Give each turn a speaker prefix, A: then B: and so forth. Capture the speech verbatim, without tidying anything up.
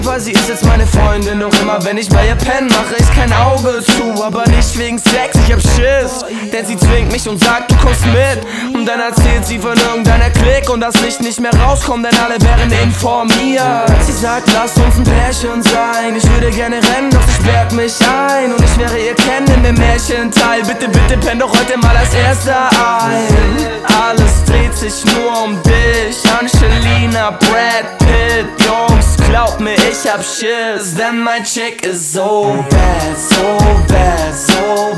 A: weil sie ist jetzt meine Freundin. Doch immer wenn ich bei ihr pennen, mache ich kein Auge zu. Aber nicht wegen Sex, ich hab Schiss, denn sie zwingt mich und sagt, du kommst mit. Und dann erzählt sie von irgendeiner Klick und dass ich nicht mehr rauskomme, denn alle wären informiert. Sie sagt, lass uns ein Pärchen sein. Ich würde gerne rennen, doch sie sperrt mich ein. Und ich wäre ihr Ken in dem Märchenteil. Bitte, bitte penn doch heute mal als erster ein. Alles dreht sich nur um dich, Angelina, Brad Pitt. Jungs, glaub mir, ich hab Schiss, denn mein Chick ist so bad, so bad, so